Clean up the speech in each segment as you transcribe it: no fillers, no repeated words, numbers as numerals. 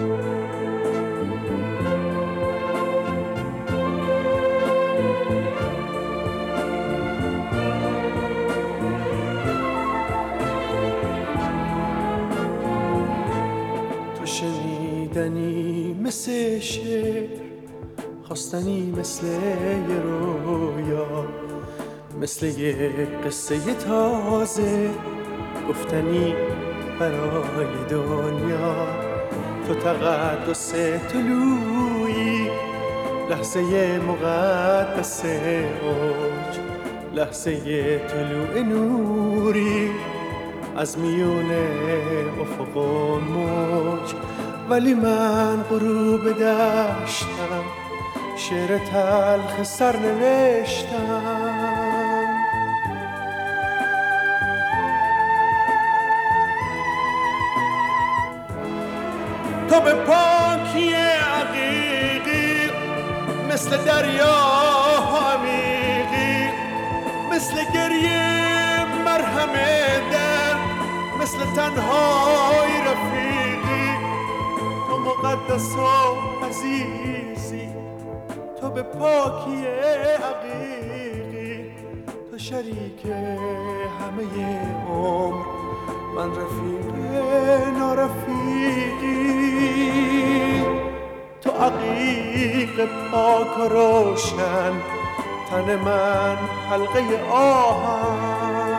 تو شنیدنی مثل شعر، خواستنی مثل یه رویا، مثل یه قصه تازه گفتنی برای دنیا. تو تقدس طلوعی، لحظه مقدس اوج، لحظه طلوع نوری از میون افق و موج. ولی من غروب دشتم، شعر تلخ سر نوشتم. تو به پاکی عقیقی، مثل دریا عمیقی، مثل گریه مرهم درد، مثل تنهای رفیقی. تو مقدس و عزیزی، تو به پاکی حقیقی، تو شریک همه عمر، من رفیق نارفیقی. تو عقیق پاک و روشن، تن من حلقه آهن.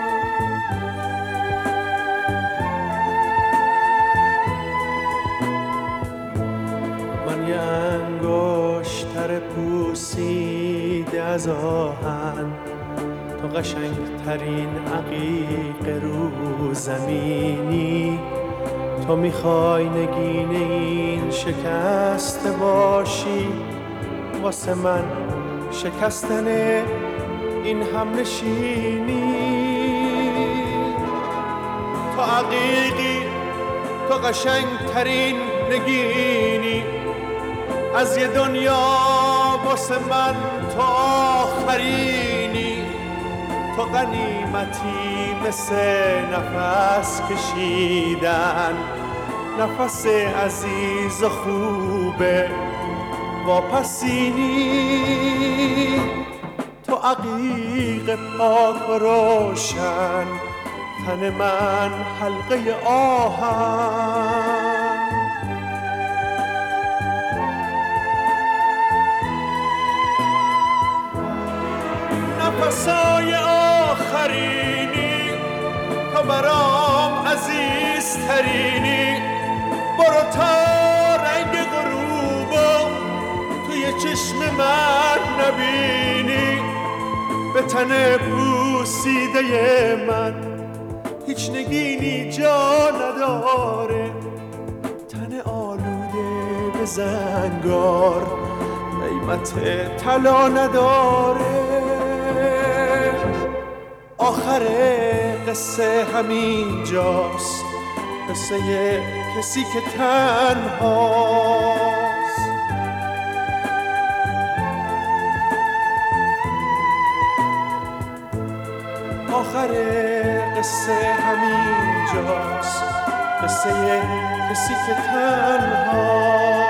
من یه انگشتر پوسیده از آهن، تو قشنگترین عقیق رو زمینی. تو میخوای نگین این شکست باشی، واسه من شکستن این هم نشینی. تو عقیقی، تو قشنگترین نگینی از یه دنیا، واسه من تو آخرینی. تو غنیمتی مثل نفس کشیدن، نفس عزیز و خوبه واپسینی. تو عقیق پاک و روشن، تن من حلقه آهن. نفسای آخرینی، تو برام عزیزترینی. برو تا رنگ غروبو توی چشم من نبینی. به تن پوسیده من هیچ نگینی جا نداره، تن آلوده به زنگار قیمت طلا نداره. آخر قصه همین جاست، قصه کسی که تنهاست. آخر قصه همین جاست، قصه کسی که تنهاست.